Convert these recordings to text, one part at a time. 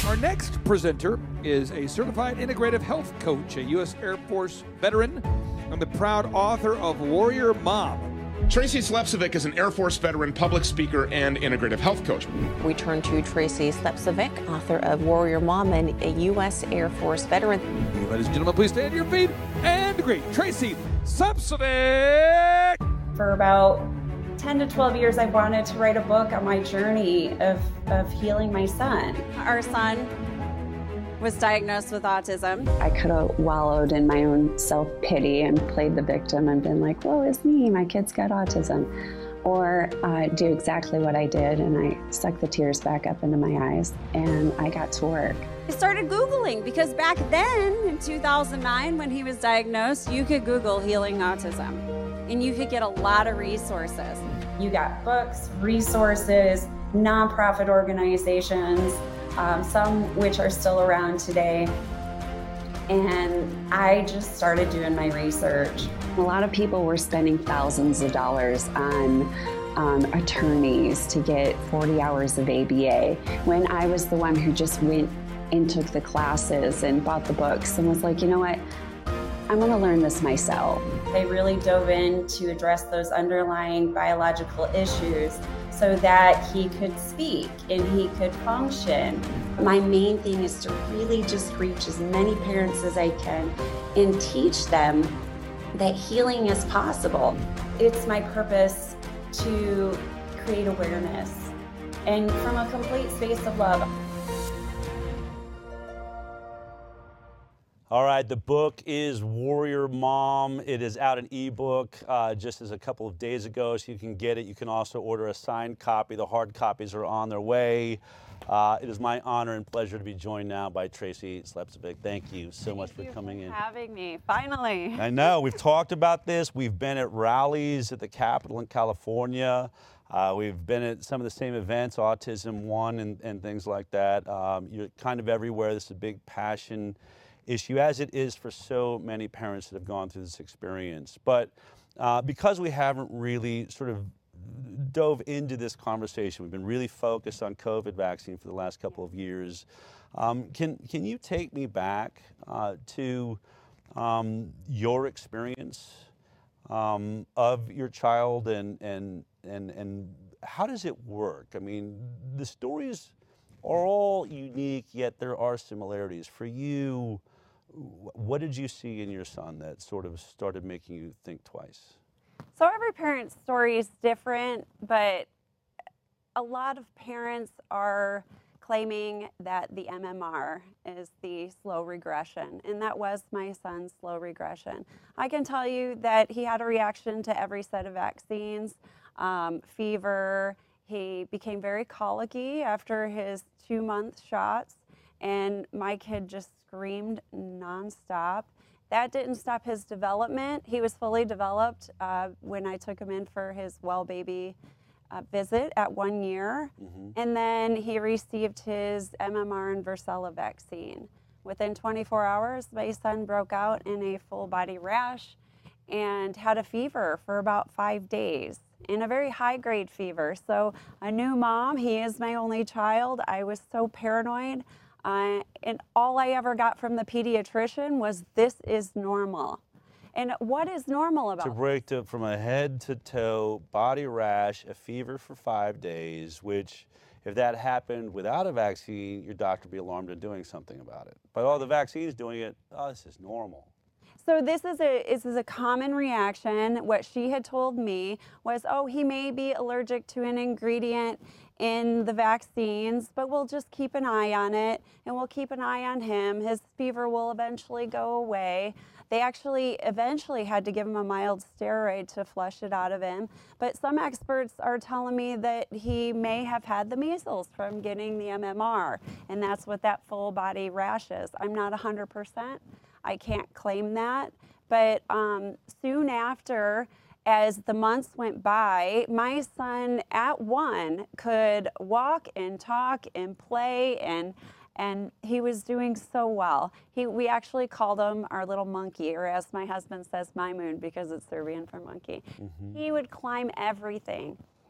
Our next presenter is a certified integrative health coach, a U.S. Air Force veteran, and the proud author of Warrior Mom. Tracy Slepcevic is an Air Force veteran, public speaker, and integrative health coach. We turn to Tracy Slepcevic, author of Warrior Mom and a U.S. Air Force veteran. Ladies and gentlemen, please stand to your feet and greet Tracy Slepcevic. For about 10 to 12 years, I wanted to write a book on my journey of healing my son. Our son was diagnosed with autism. I could have wallowed in my own self-pity and played the victim and been like, woe is me, my kid's got autism. Or do exactly what I did, and I sucked the tears back up into my eyes, and I got to work. I started Googling because back then, in 2009, when he was diagnosed, you could Google healing autism, and you could get a lot of resources. You got books, resources, nonprofit organizations, some which are still around today. And I just started doing my research. A lot of people were spending thousands of dollars on attorneys to get 40 hours of ABA, when I was the one who just went and took the classes and bought the books and was like, you know what, I'm gonna learn this myself. I really dove in to address those underlying biological issues so that he could speak and he could function. My main thing is to really just reach as many parents as I can and teach them that healing is possible. It's my purpose to create awareness and from a complete space of love. All right, the book is Warrior Mom. It is out in ebook just as a couple of days ago, so you can get it. You can also order a signed copy. The hard copies are on their way. It is my honor and pleasure to be joined now by Tracy Slepcevic. Thank you so much for coming in. Having me, finally. I know, we've talked about this. We've been at rallies at the Capitol in California. We've been at some of the same events, Autism One and things like that. You're kind of everywhere. This is a big passion issue, as it is for so many parents that have gone through this experience. But because we haven't really sort of dove into this conversation, we've been really focused on COVID vaccine for the last couple of years. Can you take me back to your experience of your child and how does it work? I mean, the stories are all unique, yet there are similarities. For you, what did you see in your son that sort of started making you think twice? So every parent's story is different, but a lot of parents are claiming that the MMR is the slow regression, and that was my son's slow regression. I can tell you that he had a reaction to every set of vaccines, fever. He became very colicky after his 2-month shots, and my kid just screamed nonstop. That didn't stop his development. He was fully developed when I took him in for his well baby visit at 1 year. Mm-hmm. And then he received his MMR and Varicella vaccine. Within 24 hours, my son broke out in a full body rash and had a fever for about 5 days, in a very high grade fever. So a new mom, he is my only child. I was so paranoid. And all I ever got from the pediatrician was, this is normal. And what is normal about to break from a head to toe body rash, a fever for 5 days, which if that happened without a vaccine, your doctor would be alarmed and doing something about it. But all the vaccines doing it, oh, this is normal. So this is a common reaction. What she had told me was, oh, he may be allergic to an ingredient in the vaccines, but we'll just keep an eye on it, and we'll keep an eye on him. His fever will eventually go away. They actually eventually had to give him a mild steroid to flush it out of him. But some experts are telling me that he may have had the measles from getting the MMR, and that's what that full body rash is. I'm not 100%. I can't claim that. But soon after, as the months went by, my son at 1 could walk and talk and play, and he was doing so well. We actually called him our little monkey, or as my husband says, Maimun, because it's Serbian for monkey. Mm-hmm. He would climb everything.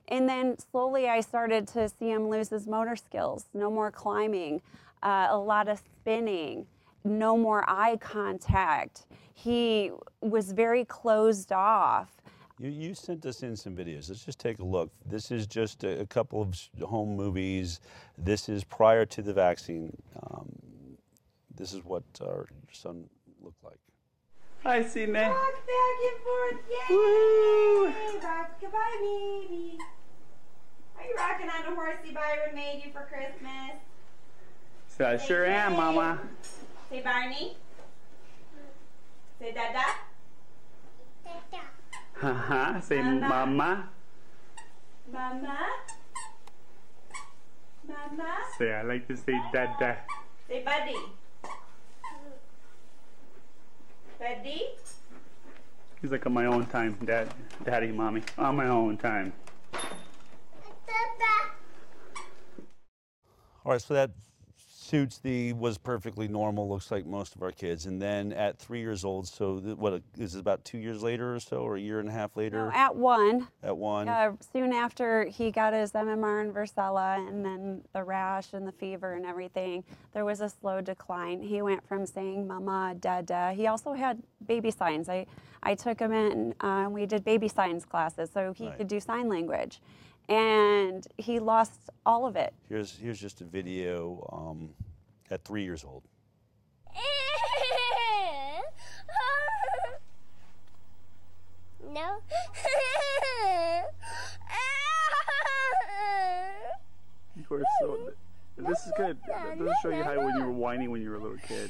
And then slowly I started to see him lose his motor skills, no more climbing, a lot of spinning, no more eye contact. He was very closed off. You sent us in some videos. Let's just take a look. This is just a couple of home movies. This is prior to the vaccine. This is what our son looked like. Hi, Sydney. Rock back and forth, yay! Woo! Rock, goodbye, baby. Are you rocking on a horsey Byron made you for Christmas? So I sure am, Mama. Say Barney. Say Dada. Haha, say Mama. Mama. Mama. Say I like to say Dada. Say Buddy. Buddy. He's like on my own time, Daddy, Mommy. On my own time. All right, so that was perfectly normal, looks like most of our kids. And then at 3 years old, so what is it, about 2 years later or so, or a year and a half later? No, at 1. At 1. Soon after he got his MMR and varicella, and then the rash and the fever and everything, there was a slow decline. He went from saying mama, dada. He also had baby signs. I took him in, we did baby signs classes, so he could do sign language. And he lost all of it. Here's just a video at 3 years old. No. You were so. This is good. This will show you how when you were whining when you were a little kid.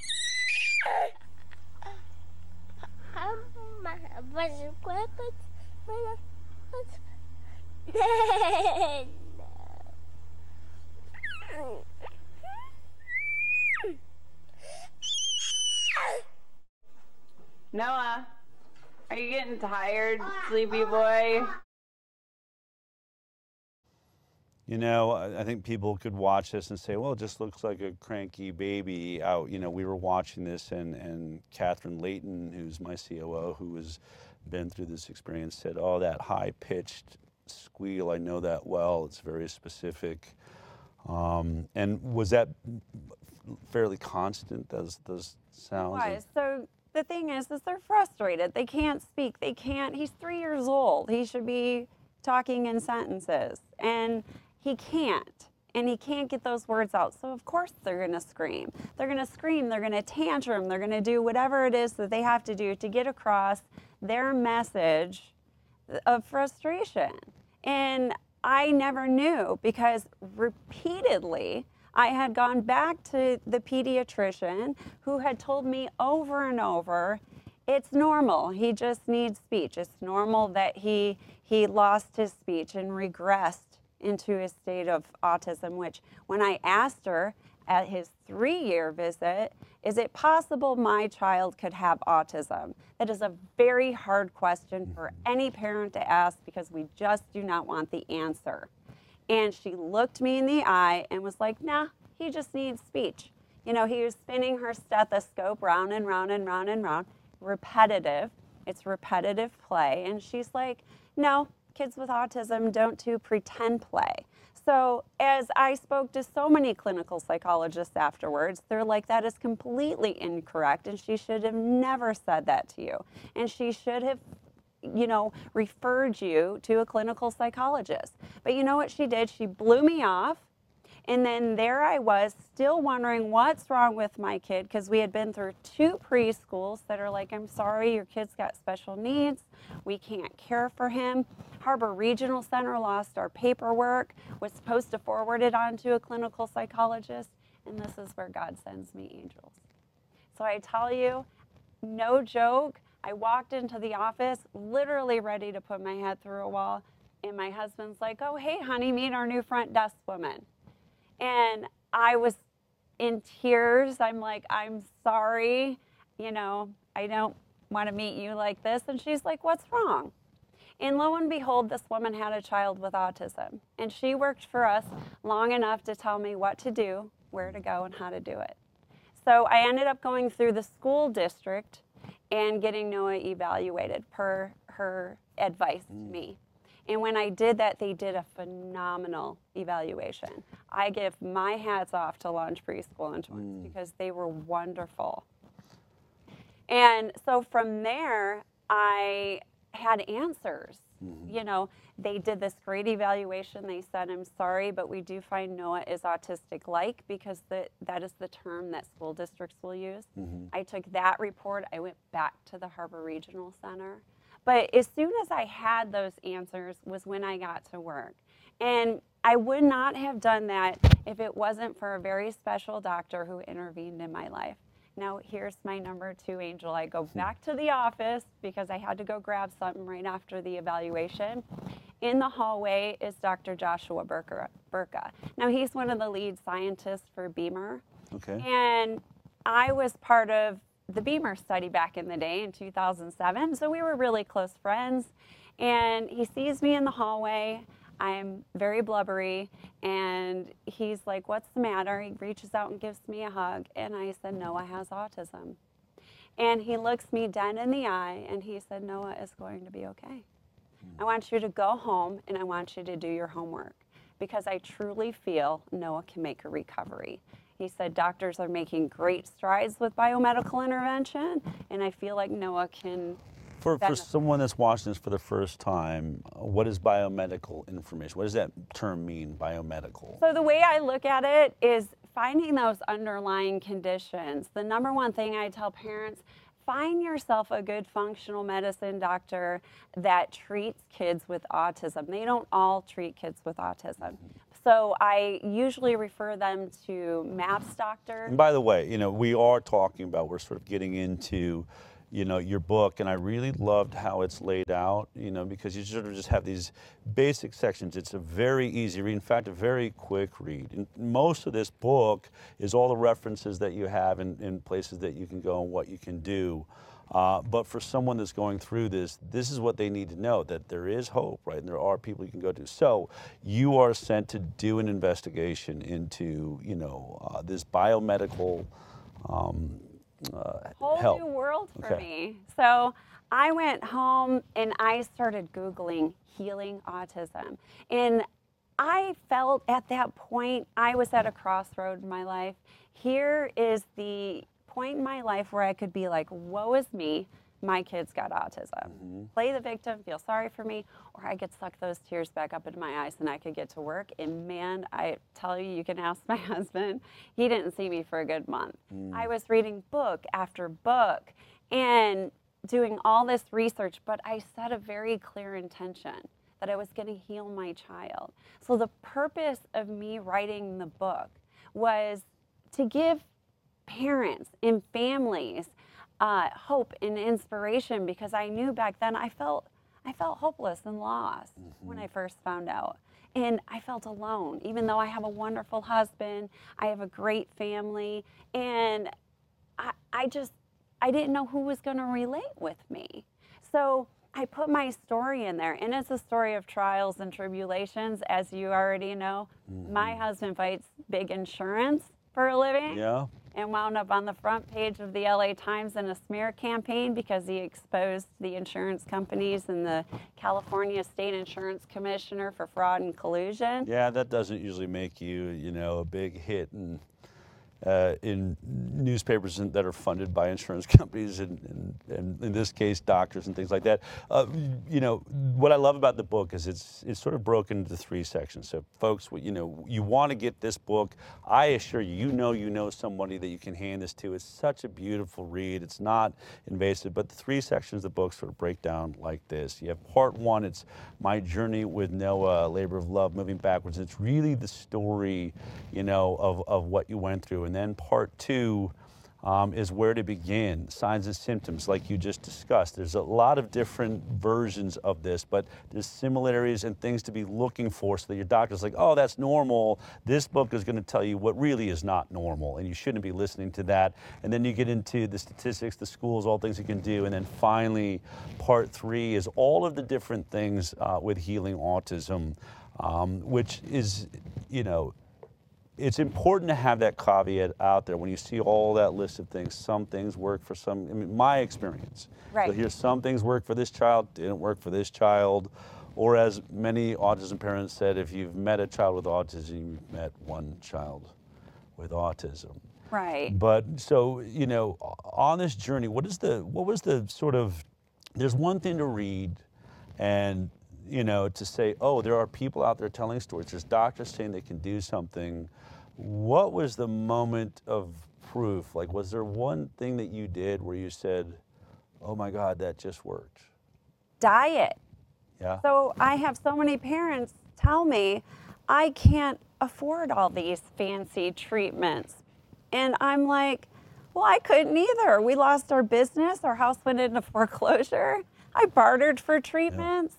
Noah, are you getting tired, sleepy boy? You know, I think people could watch this and say, well, it just looks like a cranky baby out. You know, we were watching this, and Catherine Layton, who's my COO, who has been through this experience, said, oh, that high-pitched squeal, I know that well. It's very specific. And was that fairly constant, those sounds? It was. So the thing is they're frustrated. They can't speak. He's 3 years old. He should be talking in sentences. And he can't. And he can't get those words out. So of course they're going to scream. They're going to scream. They're going to tantrum. They're going to do whatever it is that they have to do to get across their message of frustration. And I never knew, because repeatedly I had gone back to the pediatrician who had told me over and over, it's normal. He just needs speech. It's normal that he lost his speech and regressed into his state of autism, which when I asked her at his 3-year visit, is it possible my child could have autism? That is a very hard question for any parent to ask, because we just do not want the answer. And she looked me in the eye and was like, nah, he just needs speech. You know, he was spinning her stethoscope round and round and round and round, repetitive. It's repetitive play. And she's like, no, kids with autism don't do pretend play. So as I spoke to so many clinical psychologists afterwards, they're like, that is completely incorrect, and she should have never said that to you. And she should have, you know, referred you to a clinical psychologist. But you know what she did? She blew me off. And then there I was, still wondering what's wrong with my kid, because we had been through 2 preschools that are like, I'm sorry, your kid's got special needs. We can't care for him. Harbor Regional Center lost our paperwork, was supposed to forward it on to a clinical psychologist, and this is where God sends me angels. So I tell you, no joke, I walked into the office literally ready to put my head through a wall, and my husband's like, oh, hey, honey, meet our new front desk woman. And I was in tears. I'm like, I'm sorry, you know, I don't want to meet you like this. And she's like, what's wrong? And lo and behold, this woman had a child with autism. And she worked for us long enough to tell me what to do, where to go, and how to do it. So I ended up going through the school district and getting Noah evaluated per her advice to me. And when I did that, they did a phenomenal evaluation. I give my hats off to Launch Preschool and Twins because they were wonderful. And so from there, I had answers. You know, they did this great evaluation. They said, I'm sorry, but we do find Noah is autistic-like because that is the term that school districts will use. I took that report. I went back to the Harbor Regional Center. But as soon as I had those answers was when I got to work. And I would not have done that if it wasn't for a very special doctor who intervened in my life. Now, here's my number 2 angel. I go back to the office because I had to go grab something right after the evaluation. In the hallway is Dr. Joshua Burka. Now, he's one of the lead scientists for Beamer. Okay. And I was part of the Beamer study back in the day in 2007, so we were really close friends. And he sees me in the hallway. I'm very blubbery, and he's like, what's the matter? He reaches out and gives me a hug, and I said, Noah has autism. And he looks me dead in the eye, and he said, Noah is going to be okay. I want you to go home, and I want you to do your homework, because I truly feel Noah can make a recovery. He said, doctors are making great strides with biomedical intervention, and I feel like Noah can. For someone that's watching this for the first time, what is biomedical information? What does that term mean, biomedical? So the way I look at it is finding those underlying conditions. The number one thing I tell parents, find yourself a good functional medicine doctor that treats kids with autism. They don't all treat kids with autism. So I usually refer them to MAPS doctor. And by the way, you know, we are talking about, we're sort of getting into, you know, your book, and I really loved how it's laid out, you know, because you sort of just have these basic sections. It's a very easy read, in fact, a very quick read. And most of this book is all the references that you have in places that you can go and what you can do. But for someone that's going through this is what they need to know, that there is hope, right? And there are people you can go to. So you are sent to do an investigation into, you know, this biomedical whole help. New world for me. So I went home and I started Googling healing autism. And I felt at that point, I was at a crossroad in my life. Here is the point in my life where I could be like, woe is me, my kid's got autism. Play the victim, feel sorry for me, or I could suck those tears back up into my eyes and I could get to work. And man, I tell you, you can ask my husband, he didn't see me for a good month. I was reading book after book and doing all this research, but I set a very clear intention that I was going to heal my child. So the purpose of me writing the book was to give parents and families hope and inspiration, because I knew back then I felt hopeless and lost when I first found out. And I felt alone, even though I have a wonderful husband, I have a great family, and I didn't know who was going to relate with me. So I put my story in there, and it's a story of trials and tribulations, as you already know. My husband fights big insurance for a living. Yeah. And wound up on the front page of the LA Times in a smear campaign because he exposed the insurance companies and the California State Insurance Commissioner for fraud and collusion. Yeah, that doesn't usually make you, you know, a big hit in newspapers that are funded by insurance companies and in this case doctors and things like that. You know, what I love about the book is it's sort of broken into 3 sections. So folks, you know, you want to get this book, I assure you, you know somebody that you can hand this to. It's such a beautiful read. It's not invasive, but the 3 sections of the book sort of break down like this. You have part 1, it's my journey with Noah, a labor of love, moving backwards. It's really the story, you know, of what you went through. And then part 2 is where to begin, signs and symptoms, like you just discussed. There's a lot of different versions of this, but there's similarities and things to be looking for so that your doctor's like, oh, that's normal. This book is going to tell you what really is not normal, and you shouldn't be listening to that. And then you get into the statistics, the schools, all things you can do. And then finally, part 3 is all of the different things with healing autism, which is, you know, it's important to have that caveat out there when you see all that list of things. Some things work for some, I mean, my experience. Right. So here's some things work for this child, didn't work for this child, or as many autism parents said, if you've met a child with autism, you've met one child with autism. Right. But so, you know, on this journey, what was the sort of, there's one thing to read and, you know, to say, oh, there are people out there telling stories, there's doctors saying they can do something. What was the moment of proof? Like, was there one thing that you did where you said, oh my God, that just worked? Diet. Yeah. So I have so many parents tell me, I can't afford all these fancy treatments. And I'm like, well, I couldn't either. We lost our business. Our house went into foreclosure. I bartered for treatments.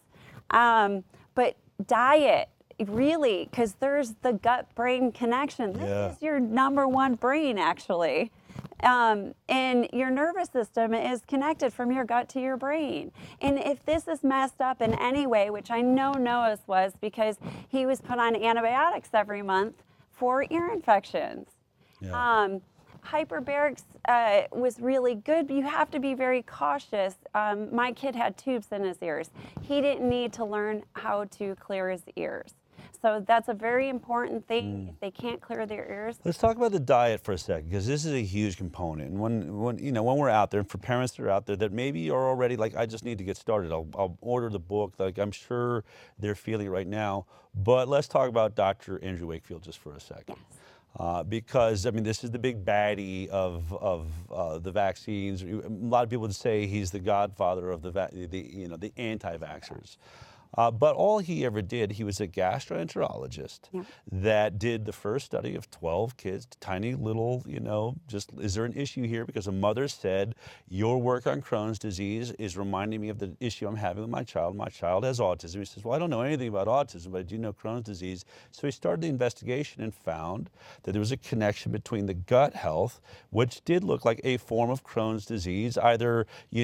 But diet, really, because there's the gut-brain connection. This is your number one brain, actually. And your nervous system is connected from your gut to your brain. And if this is messed up in any way, which I know Noah's was because he was put on antibiotics every month for ear infections. Yeah. Hyperbarics was really good, but you have to be very cautious. My kid had tubes in his ears. He didn't need to learn how to clear his ears. So that's a very important thing. If they can't clear their ears. Let's talk about the diet for a second, because this is a huge component. And when we're out there, and for parents that are out there that maybe are already like, I just need to get started. I'll order the book. Like I'm sure they're feeling it right now. But let's talk about Dr. Andrew Wakefield just for a second. Yes. Because I mean, this is the big baddie of the vaccines. A lot of people would say he's the godfather of the anti-vaxxers. But all he ever did, he was a gastroenterologist that did the first study of 12 kids, tiny little, just, is there an issue here? Because a mother said, your work on Crohn's disease is reminding me of the issue I'm having with my child. My child has autism. He says, well, I don't know anything about autism, but I do know Crohn's disease. So he started the investigation and found that there was a connection between the gut health, which did look like a form of Crohn's disease, either,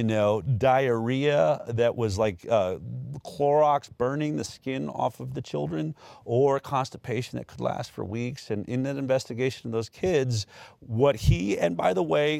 diarrhea that was like Clorox burning the skin off of the children, or constipation that could last for weeks. And in that investigation of those kids, what he, and by the way,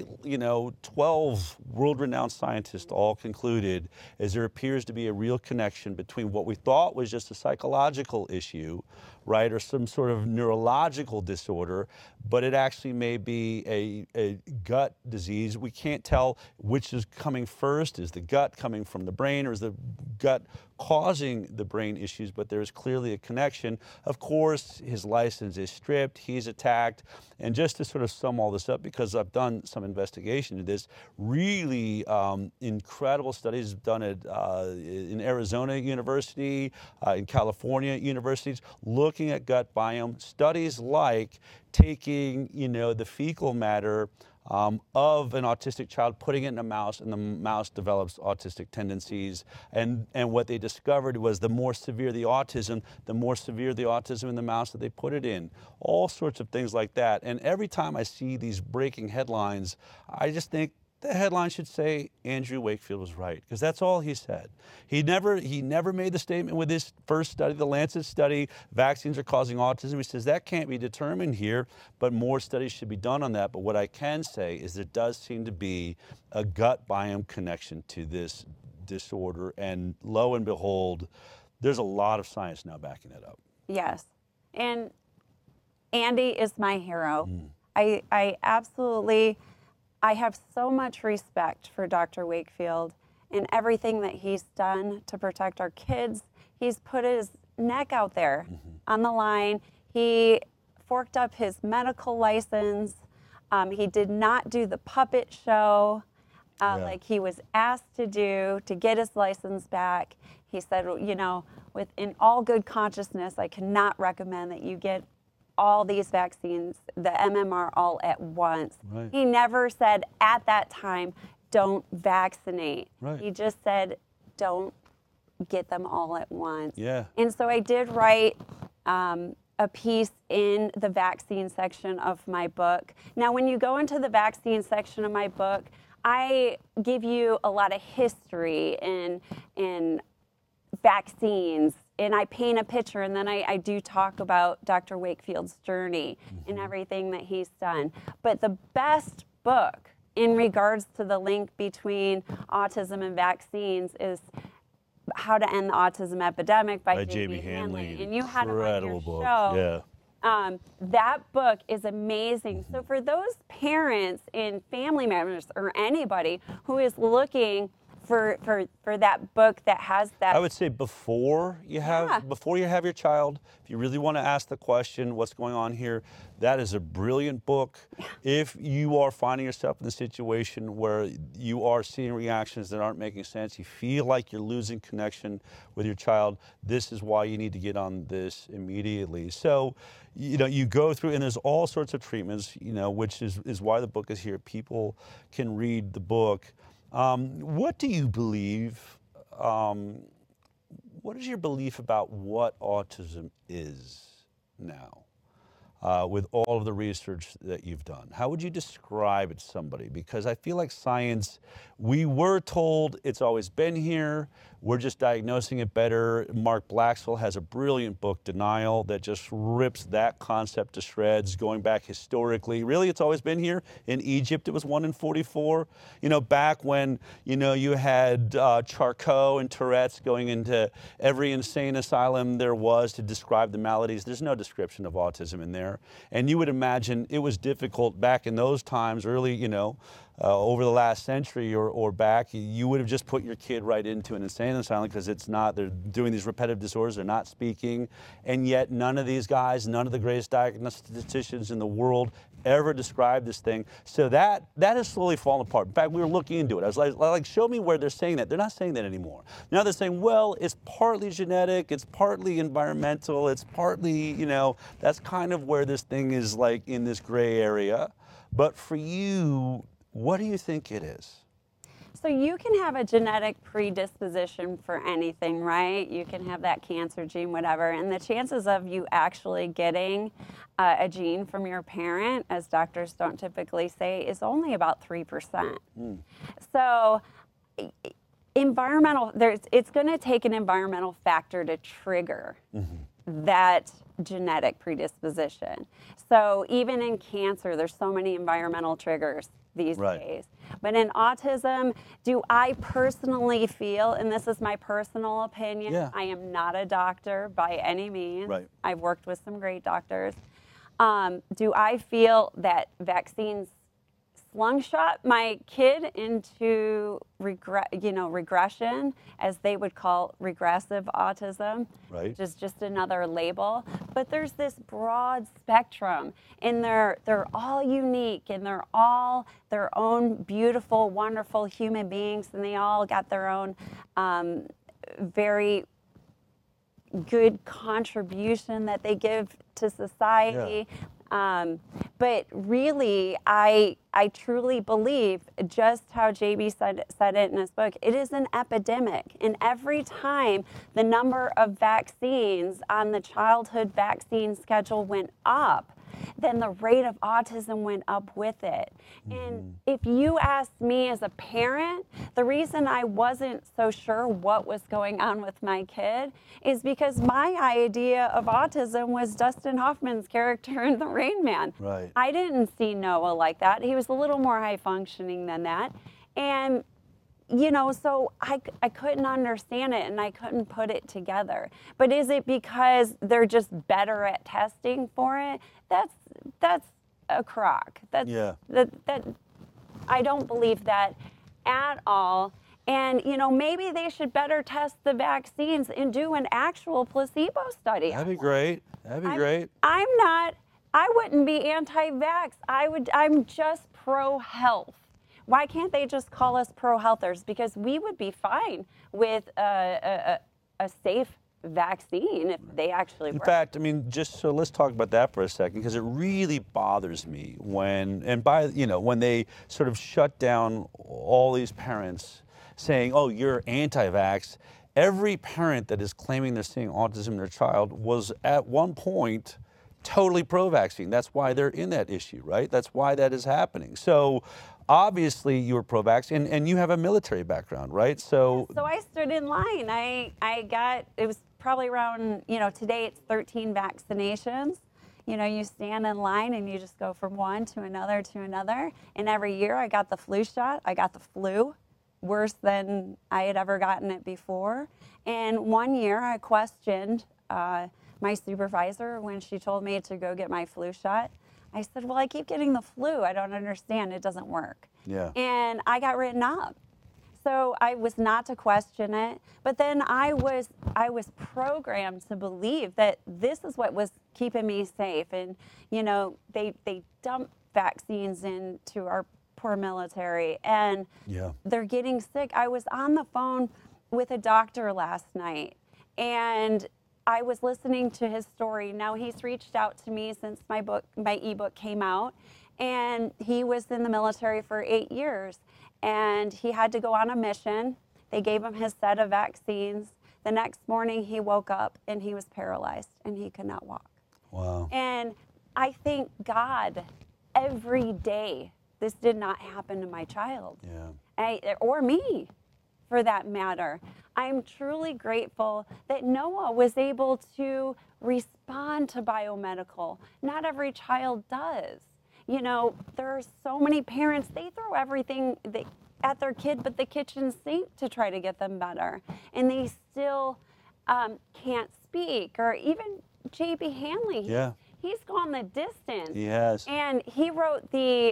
12 world-renowned scientists all concluded is there appears to be a real connection between what we thought was just a psychological issue, right, or some sort of neurological disorder, but it actually may be a gut disease. We can't tell which is coming first. Is the gut coming from the brain, or is the gut causing the brain issues? But there's clearly a connection. Of course, his license is stripped, he's attacked, and just to sort of sum all this up, because I've done some investigation into this, really incredible studies done at in Arizona University, in California universities, looking at gut biome, studies like taking, the fecal matter of an autistic child, putting it in a mouse, and the mouse develops autistic tendencies. And what they discovered was the more severe the autism in the mouse that they put it in. All sorts of things like that. And every time I see these breaking headlines, I just think, the headline should say Andrew Wakefield was right, because that's all he said. He never made the statement with his first study, the Lancet study, vaccines are causing autism. He says that can't be determined here, but more studies should be done on that. But what I can say is there does seem to be a gut biome connection to this disorder, and lo and behold, there's a lot of science now backing it up. Yes, and Andy is my hero. I absolutely, I have so much respect for Dr. Wakefield and everything that he's done to protect our kids. He's put his neck out there on the line. He forked up his medical license. He did not do the puppet show like he was asked to do to get his license back. He said, within all good consciousness, I cannot recommend that you get all these vaccines, the MMR, all at once. Right. He never said at that time, don't vaccinate. Right. He just said, don't get them all at once. Yeah. And so I did write a piece in the vaccine section of my book. Now, when you go into the vaccine section of my book, I give you a lot of history in vaccines, and I paint a picture, and then I do talk about Dr. Wakefield's journey and everything that he's done. But the best book in regards to the link between autism and vaccines is How to End the Autism Epidemic by Jamie Jamie Hanley. And you had him on Incredible your book. show. Yeah. That book is amazing. So for those parents and family members or anybody who is looking for that book that has that, I would say before you have your child, if you really want to ask the question, what's going on here, that is a brilliant book. If you are finding yourself in a situation where you are seeing reactions that aren't making sense, you feel like you're losing connection with your child, this is why you need to get on this immediately. So, you go through, and there's all sorts of treatments, which is why the book is here. People can read the book. What do you believe? What is your belief about what autism is now, with all of the research that you've done? How would you describe it to somebody? Because I feel like science, we were told it's always been here. We're just diagnosing it better. Mark Blaxwell has a brilliant book, Denial, that just rips that concept to shreds, going back historically. Really, it's always been here. In Egypt, it was 1 in 44. Back when, you had Charcot and Tourette's going into every insane asylum there was to describe the maladies. There's no description of autism in there. And you would imagine it was difficult back in those times, early, over the last century or back, you would have just put your kid right into an insane asylum because they're doing these repetitive disorders, they're not speaking, and yet none of these guys, none of the greatest diagnosticians in the world ever described this thing. So that has slowly fallen apart. In fact, we were looking into it. I was like, show me where they're saying that. They're not saying that anymore. Now they're saying, well, it's partly genetic, it's partly environmental, it's partly, that's kind of where this thing is like in this gray area. But for you, what do you think it is? So you can have a genetic predisposition for anything, right? You can have that cancer gene, whatever. And the chances of you actually getting a gene from your parent, as doctors don't typically say, is only about 3%. So it's going to take an environmental factor to trigger that genetic predisposition. So even in cancer, there's so many environmental triggers these days. But in autism, do I personally feel, and this is my personal opinion, I am not a doctor by any means. I've worked with some great doctors. Do I feel that vaccines slingshot my kid into regression, as they would call regressive autism, which is just another label. But there's this broad spectrum, and they're all unique, and they're all their own beautiful, wonderful human beings, and they all got their own very good contribution that they give to society. But really, I truly believe, just how JB said it in his book, it is an epidemic. And every time the number of vaccines on the childhood vaccine schedule went up, then the rate of autism went up with it. And if you ask me as a parent, the reason I wasn't so sure what was going on with my kid is because my idea of autism was Dustin Hoffman's character in The Rain Man. I didn't see Noah like that. He was a little more high functioning than that. And so I couldn't understand it, and I couldn't put it together. But is it because they're just better at testing for it? That's a crock. That I don't believe that at all. And maybe they should better test the vaccines and do an actual placebo study. That'd be great. Great. I wouldn't be anti-vax. I'm just pro-health. Why can't they just call us pro-healthers? Because we would be fine with a safe vaccine if they actually work. In fact, let's talk about that for a second, because it really bothers me when they sort of shut down all these parents saying, oh, you're anti-vax. Every parent that is claiming they're seeing autism in their child was at one point totally pro-vaccine. That's why they're in that issue, right? That's why that is happening. So obviously you were pro-vax, and you have a military background, right? So I stood in line. It was probably around, today it's 13 vaccinations. You stand in line and you just go from one to another to another. And every year I got the flu shot. I got the flu worse than I had ever gotten it before. And one year I questioned my supervisor when she told me to go get my flu shot. I said, well, I keep getting the flu. I don't understand. It doesn't work. Yeah. And I got written up. So I was not to question it, but then I was programmed to believe that this is what was keeping me safe. And you know, they dump vaccines into our poor military, and they're getting sick. I was on the phone with a doctor last night, and I was listening to his story. Now he's reached out to me since my ebook came out, and he was in the military for 8 years. And he had to go on a mission. They gave him his set of vaccines. The next morning he woke up and he was paralyzed and he could not walk. Wow. And I thank God every day this did not happen to my child. Or me, for that matter. I'm truly grateful that Noah was able to respond to biomedical. Not every child does. You know, there are so many parents, they throw everything at their kid but the kitchen sink to try to get them better. And they still can't speak. Or even J.B. Hanley, he's gone the distance. He has. And he wrote the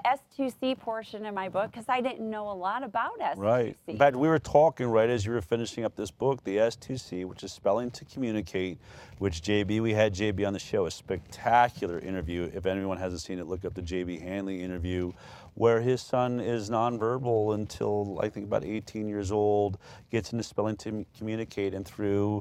S2C portion in my book because I didn't know a lot about S2C. Right. In fact, we were talking right as you were finishing up this book, the S2C, which is spelling to communicate, which we had JB on the show, a spectacular interview. If anyone hasn't seen it, look up the J.B. Hanley interview, where his son is nonverbal until I think about 18 years old, gets into spelling to communicate, and through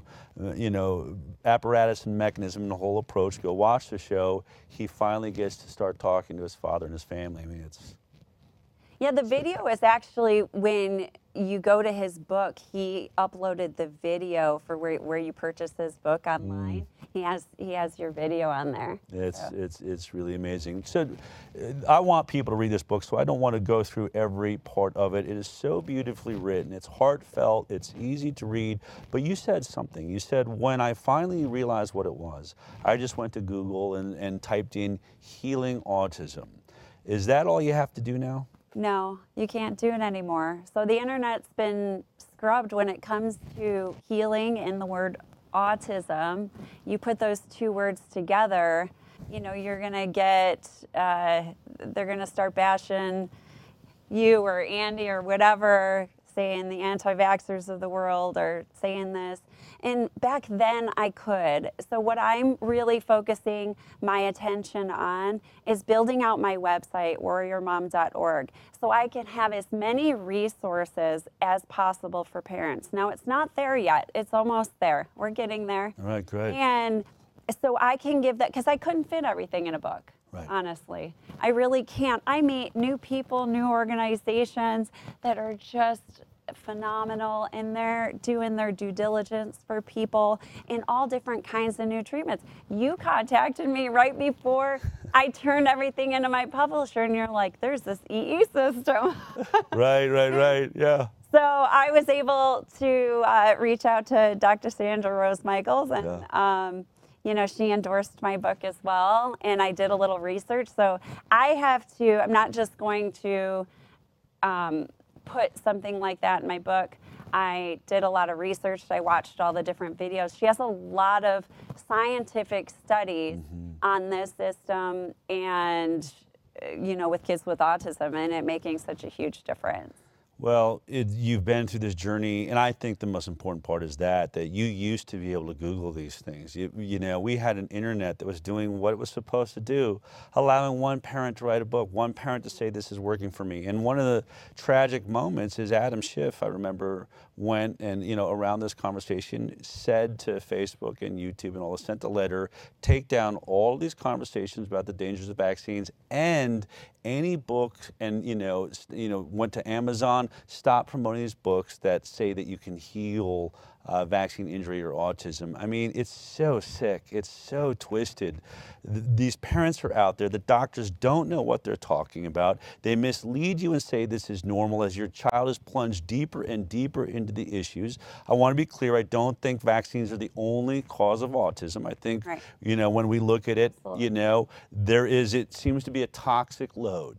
apparatus and mechanism and the whole approach, go watch the show, he finally gets to start talking to his father and his family. I mean, it's... Yeah, the video is actually, when you go to his book, he uploaded the video for where you purchase his book online. He has your video on there. It's really amazing. So I want people to read this book, so I don't want to go through every part of it. It is so beautifully written. It's heartfelt. It's easy to read. But you said something. You said, when I finally realized what it was, I just went to Google and typed in healing autism. Is that all you have to do now? No, you can't do it anymore. So the internet's been scrubbed when it comes to healing and the word autism. You put those two words together, you know, you're going to get, they're going to start bashing you or Andy or whatever, saying the anti-vaxxers of the world or saying this. And back then I could. So what I'm really focusing my attention on is building out my website, warriormom.org, so I can have as many resources as possible for parents. Now, it's not there yet. It's almost there. We're getting there. All right, great. And so I can give that, because I couldn't fit everything in a book. Right. Honestly, I really can't. I meet new people, new organizations that are just phenomenal, and they're doing their due diligence for people in all different kinds of new treatments. You contacted me right before I turned everything into my publisher, and you're like, there's this EE system. Right, yeah. So I was able to reach out to Dr. Sandra Rose Michaels, and you know, she endorsed my book as well, and I did a little research. So I'm not just going to put something like that in my book. I did a lot of research. I watched all the different videos. She has a lot of scientific studies on this system and, you know, with kids with autism, and it making such a huge difference. Well, you've been through this journey, and I think the most important part is that you used to be able to Google these things. You know, we had an internet that was doing what it was supposed to do, allowing one parent to write a book, one parent to say, this is working for me. And one of the tragic moments is Adam Schiff, I remember, went and, you know, around this conversation, said to Facebook and YouTube and all, sent a letter, take down all of these conversations about the dangers of vaccines and any book, and went to Amazon, stop promoting these books that say that you can heal vaccine injury or autism. I mean, it's so sick. It's so twisted. These parents are out there. The doctors don't know what they're talking about. They mislead you and say this is normal as your child is plunged deeper and deeper into the issues. I want to be clear. I don't think vaccines are the only cause of autism. I think, you know, when we look at it, you know, it seems to be a toxic load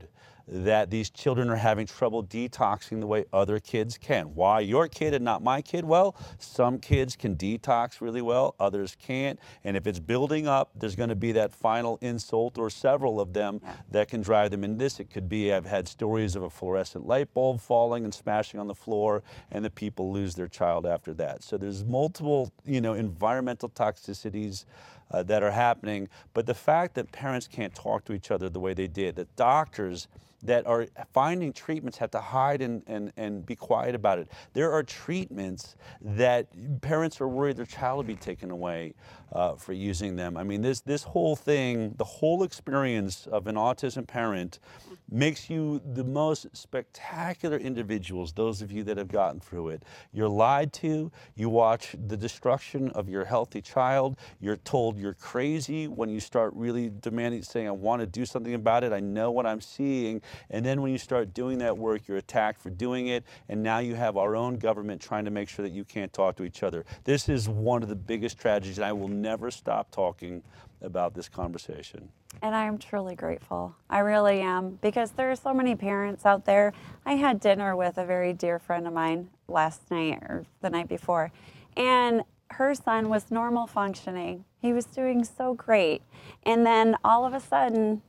that these children are having trouble detoxing the way other kids can. Why your kid and not my kid? Well, some kids can detox really well, others can't. And if it's building up, there's going to be that final insult or several of them that can drive them in this. It could be, I've had stories of a fluorescent light bulb falling and smashing on the floor, and the people lose their child after that. So there's multiple, environmental toxicities that are happening. But the fact that parents can't talk to each other the way they did, that doctors that are finding treatments have to hide and be quiet about it. There are treatments that parents are worried their child will be taken away for using them. I mean, this whole thing, the whole experience of an autism parent makes you the most spectacular individuals, those of you that have gotten through it. You're lied to, you watch the destruction of your healthy child, you're told you're crazy when you start really demanding, saying, I want to do something about it, I know what I'm seeing. And then when you start doing that work, you're attacked for doing it, and now you have our own government trying to make sure that you can't talk to each other. This is one of the biggest tragedies, and I will never stop talking about this conversation. And I'm truly grateful. I really am, because there are so many parents out there. I had dinner with a very dear friend of mine last night or the night before, and her son was normal functioning. He was doing so great. And then all of a sudden,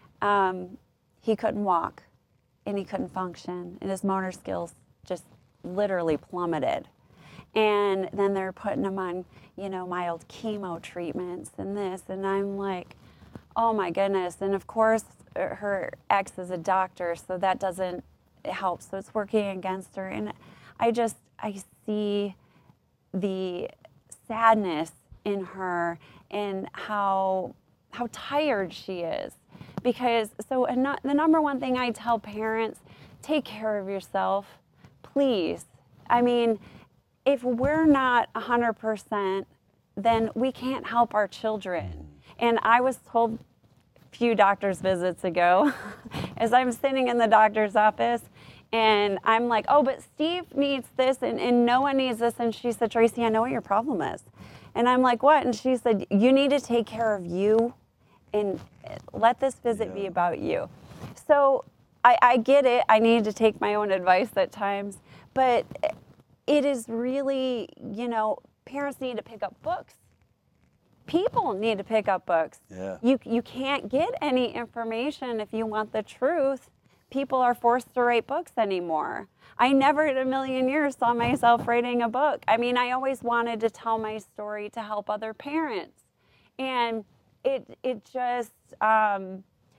he couldn't walk and he couldn't function, and his motor skills just literally plummeted. And then they're putting him on, mild chemo treatments and this, and I'm like, oh my goodness. And of course, her ex is a doctor, so that doesn't help. So it's working against her. And I see the sadness in her and how tired she is. Because, the number one thing I tell parents, take care of yourself, please. I mean, if we're not 100%, then we can't help our children. And I was told a few doctor's visits ago, as I'm sitting in the doctor's office, and I'm like, oh, but Steve needs this, and Noah needs this. And she said, Tracy, I know what your problem is. And I'm like, what? And she said, you need to take care of you, and let this visit be about you. So I get it. I need to take my own advice at times. But it is really, parents need to pick up books. People need to pick up books. Yeah. You can't get any information if you want the truth. People are forced to write books anymore. I never in a million years saw myself writing a book. I mean, I always wanted to tell my story to help other parents. And it just, I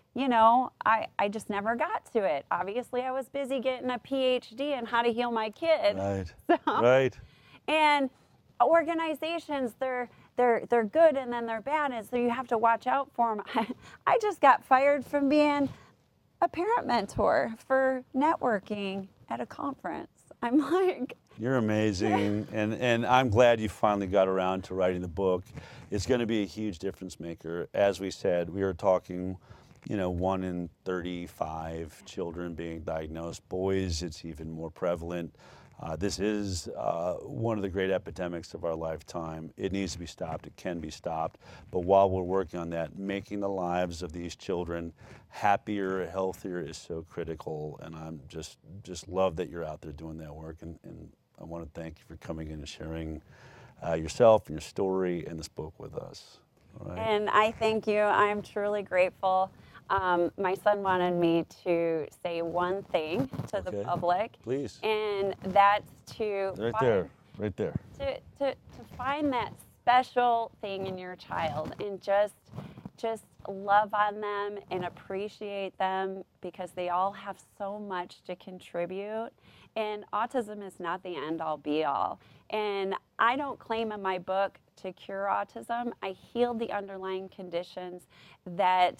just never got to it. Obviously, I was busy getting a PhD in how to heal my kid. Right, So, right. And organizations, they're good and then they're bad, and so you have to watch out for them. I just got fired from being a parent mentor for networking at a conference. I'm like... You're amazing, and I'm glad you finally got around to writing the book. It's going to be a huge difference maker. As we said, we were talking, 1 in 35 children being diagnosed. Boys, it's even more prevalent. This is one of the great epidemics of our lifetime. It needs to be stopped. It can be stopped. But while we're working on that, making the lives of these children happier, healthier is so critical. And I'm just love that you're out there doing that work. And I want to thank you for coming in and sharing yourself and your story and this book with us. All right? And I thank you. I'm truly grateful. My son wanted me to say one thing to the public. Please. And that's to right there. To find that special thing in your child and just love on them and appreciate them, because they all have so much to contribute. And autism is not the end all be all. And I don't claim in my book to cure autism. I healed the underlying conditions that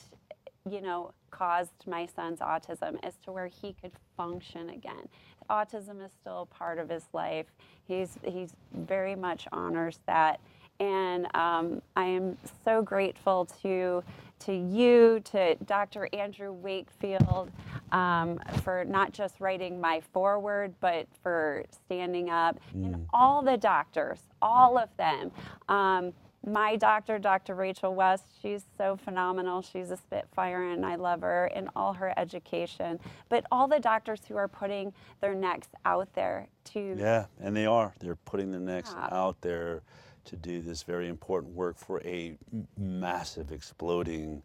caused my son's autism as to where he could function again. Autism is still a part of his life. He's very much honors that. And I am so grateful to you, to Dr. Andrew Wakefield, for not just writing my foreword, but for standing up, and all the doctors, all of them. My doctor, Dr. Rachel West, she's so phenomenal. She's a Spitfire, and I love her in all her education. But all the doctors who are putting their necks out there to... Yeah, and they are. They're putting their necks out there to do this very important work for a massive, exploding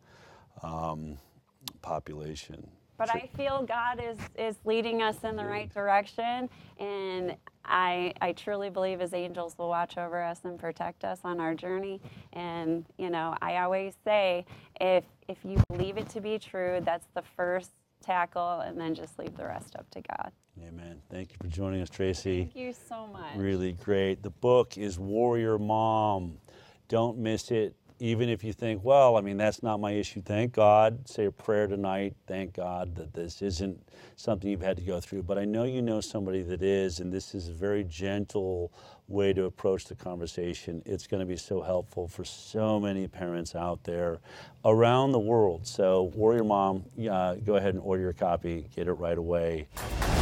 population. But I feel God is leading us in the right direction, and I truly believe His angels will watch over us and protect us on our journey. And, you know, I always say, if you believe it to be true, that's the first tackle, and then just leave the rest up to God. Amen. Thank you for joining us, Tracy. Thank you so much. Really great. The book is Warrior Mom. Don't miss it. Even if you think, well, I mean, that's not my issue. Thank God. Say a prayer tonight. Thank God that this isn't something you've had to go through. But I know you know somebody that is, and this is a very gentle way to approach the conversation. It's going to be so helpful for so many parents out there around the world. So Warrior Mom, go ahead and order your copy. Get it right away.